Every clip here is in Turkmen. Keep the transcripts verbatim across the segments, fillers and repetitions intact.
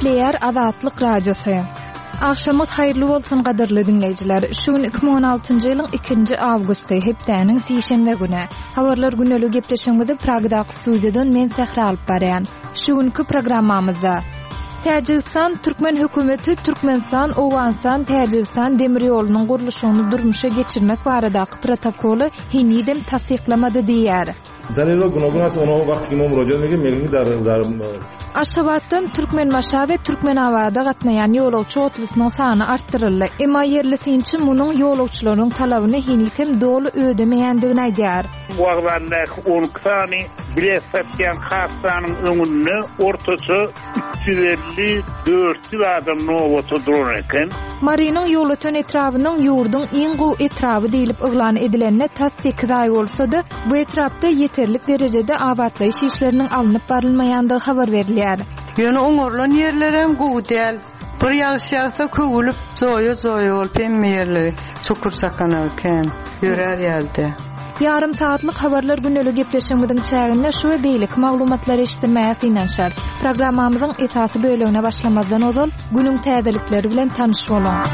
Nükleer Azatlyk Radiosu. Akşamyz hayrly bolsun gaderly dinleýijiler. Şu gün iki bin on altyncy ýylyň ikinji awgusty hepdeniň sişenbe güni. Habarlar güneligi gepleşigimizde Pragdaky studiýadan men Sehra alyp barýan. Şu günkü programmamyzda Täjikistan Türkmen hökümeti Türkmenistan Owanstan Täjikistan demir ýolunyň gurulşyny durmuşa geçirmek baradaky protokoly hinidem tasdiklamady diýär. Danilo Gunogunas onu wagtky mürajaat etgen melini dar Aşgabatdan Türkmen maşa we Türkmen awada gatnaýan ýolagçy otlusynyň sany artdyryldy. Emma yerlisi munyň ýolagçylaryň talabyny hinisem dolu ödemeýändigini aýdýar. Wagtlarda on sany bilet satýan hastanyň öňünde ortaça üç yüz elli dört yüz adam nowaty durar eken. Marynyň ýolutun etrabynyň ýurdun iň gowy etrapy diýilip yglan edilenine tas sekiz ay bolsa-da, bu etrapda yeterlik derejede awatlaýyş işleriniň alınıp barylmaýandygy habar berilýär. Ýöne oňorlan ýerlerem gowy däl. Bir ýagşýagsa köwülüp zoýa-zoýa bolup emmeýärler. Çukur sakanaken ýörer ýaldy. Yarım saatlyk habarlar güneligi gepleşigimiziň çäginde şu we beýlik maglumatlary eşitmäs inen şart. Programmamyzyň esasy bölümine başlamazdan ozal günüň täzelikleri bilen tanyş bolan.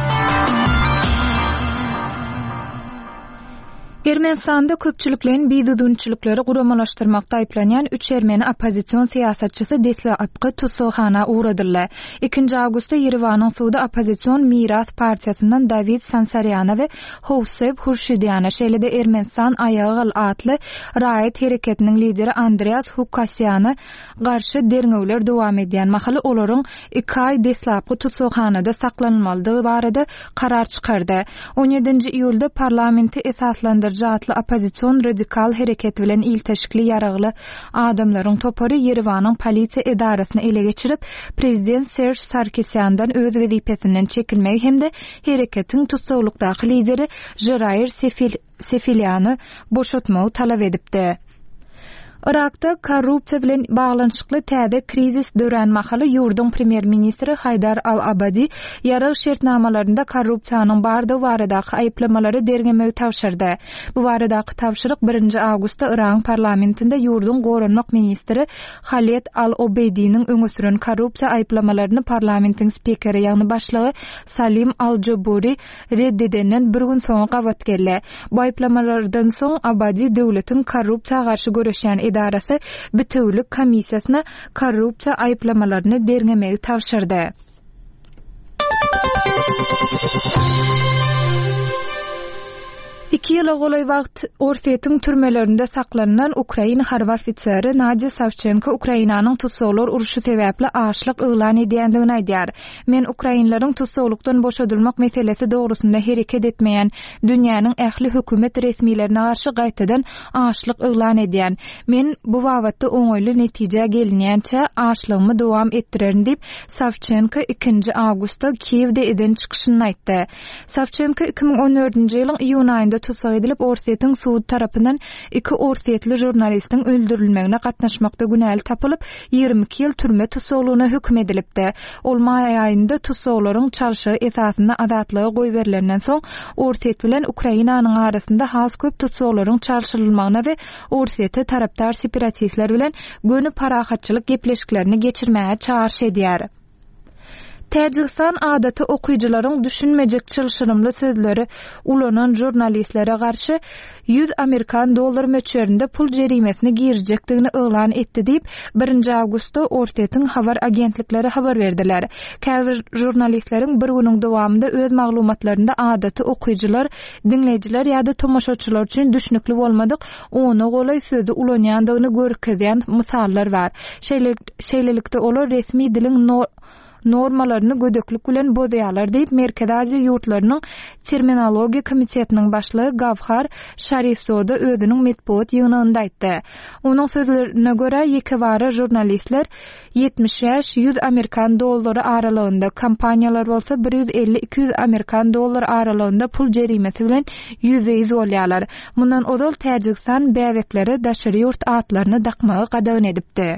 Ermenistanda köpçülüklerin biýdudunçylykları guramalaşdyrmakda aýplanýan üç ermeni opozisiýon siýasatçysy deslepki tutukhana uğradylar. ikinji awgustda Ýerewanyň suwda opozisiýon Miras partiýasyndan David Sansaryan we Howsep Hurşidyan şeýlede Ermenistan aýagy atly Raýat hereketiniň lideri Andreas Hukasyany garşy derňewler dowam edýän mahaly olaryň iki ay deslepki tutukhanada saklanmalydygy barada karar çykardy. on ýedinji iýulda parlamenti esaslandy Jatly opozisiýon radikal hereket bilen ilteşikli ýaragly adamlaryň topary Ýerewanyň polisiýa edarasyny ele geçirip prezident Serge Sarkisyandan öz wezipesinden çekilmegi hemde hereketiň tutsaglykdaky lideri Jair Sefil Sefiliany boşatmagy talap edipdi. Irakda korrupsiýa bilen baglanyşykly täze krizis dörenmahaly ýurdun premier ministri Haydar al-Abadi ýarag şertnamalarynda korrupsiýanyň bardygy baradaky aýplamalary dergemegi tawşyrdy. Bu baradaky tawşyryk birinji awgustda Irak parlamentinde ýurdun goranmak ministri Khaled al-Obeydiň öňe süren korrupsiýa aýplamalaryny parlamentiň spikeri ýagny başlygy Salim al-Jaburi reddedenden bir gün soň gawat geldi. Bu aýplamalardan soň Abadi döwletiň korrupsiýa garşy göreşýän edarasy bütünlük komissiýasyna korrupsiýa aýplamalaryny dergemegi tawşyrdy. İki ýyla golay wagt Orsetýň türmelerinde saklanan Ukraina harby ofiseri Nadia Savchenko Ukrainanyň tutsaglar uruşy sebäpli açlyk yglan edýändigini aýdýar. Men Ukrainlaryň tutsaglykdan boşadylmak meselesi dogrusynda hereket etmeýän dünýäniň ähli hökümet resmiýetlerine garşy gaýtadan açlyk yglan edýän. Men bu wagtda oňoýly netije gelinýänçe açlygymy dowam etdirerin diýip Savchenko ikinji awgustda Kiewde eden çykyşyny aýtdy. Savchenko iki bin on dördünji ýylyň iýun aýynda tutsak edilip Orsetýň suwdy tarapyndan iki orsetli jurnalistiň öldürilmegine gatnaşmakda günäli tapylyp ýygrimi iki ýyl türme tutsaglygyna hüküm edilipdi. Ol may aýynda tutsaklaryň çalşy esasynda azatlyga goý berilenden soň Orset bilen Ukrainanyň arasynda has köp tutsaklaryň çalşyrylmagyna we Orsetýa tarapdar separatistler bilen göni parahatçylyk gepleşiklerini geçirmäge çağırş edýär. Täjikistan adaty okuyjylaryň düşünmejek çylşyrymly sözleri ulanan jurnalistlere garşy yüz Amerikan dollar möçberinde pul jerimesini girjekdigini yglan etdi diýip birinji awgustda Orsetýň habar agentlikleri habar berdiler. Käbir jurnalistleriň bir günüň dowamında öz maglumatlarynda adaty okuyjylar, dinleýijiler ýa-da tomoşaçylar üçin düşnükli bolmadyk, onu golay sözü ulanýandygyny görkezýän misallar bar. Şeýlelikde olar resmi diliň no normalaryny gödöklük bilen bozýarlar diýip Merkez Aziýa ýurtlarynyň terminologiýa komitetiniň başlygy Gawhar Şarifzoda özüniň medpuat ýygnynda aýtdy. Onuň sözlerine görä ýekebara jurnalistler yetmiş beş yüz Amerikan dollary aralygynda, kompaniýalar bolsa bir yüz elli iki yüz Amerikan dollary aralygynda pul jerimesi bilen ýüzeýiz bolýarlar. Mundan odal Täjikistan bäwekleri daşary ýurt atlaryny dakmagy gadagan edipdi.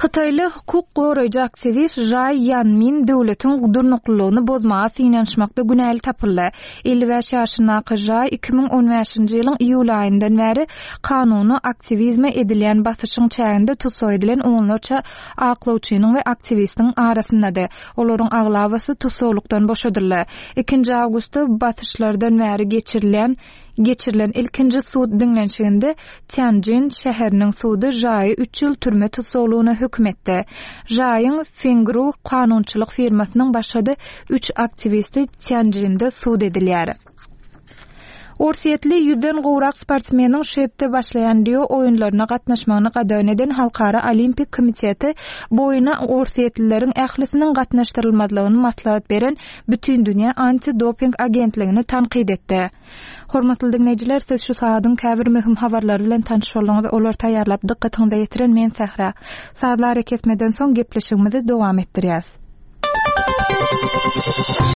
Xitayly hukuk goraýjy aktivist Jay Yanmin döwletiň durnuklygyny bozmaga synanşmakda günäli tapyldy. elli beş ýaşyndaky Jay iki ming on beşinji ýylyň iýul aýyndan bäri kanuny aktivizme edilen basyşyň çäginde tutsaw edilen onlarça aklawçynyň we aktivistiň arasyndadyr. Olaryň aglabasy tutsawlykdan boşadyrlar. ikinji awgustda batyşlardan bäri geçirilen geçirilen ilkinji suud dinlenşiginde Tianjin şäheriniň suudy Jay'y üç ýyl türme tutsawlygyna hüküm etdi. Jay'yň Fengru kanunçylyk firmasynyň başady üç aktivisti Tianjin'de suud edilýär. Orsiýetli ýüzden gowrak sportsmeniň şeýpde başlaýan Rio oýunlaryna gatnaşmagyny gadaýan eden Halkara Olimpik Komiteti boýuna orsiýetlileriň ählisiniň gatnaşdyrylmadygyny maslahat beren bütün dünýä anti-doping agentligini tanqid etdi. Hormatly dinleýijiler, siz şu saatyň käbir möhüm habarlary bilen tanış bolýaňyz, olar taýýarlap dikkatiňize ýetiren men Sahra. Saatlar kesmeden soň gepleşigimizi dowam etdirýäs.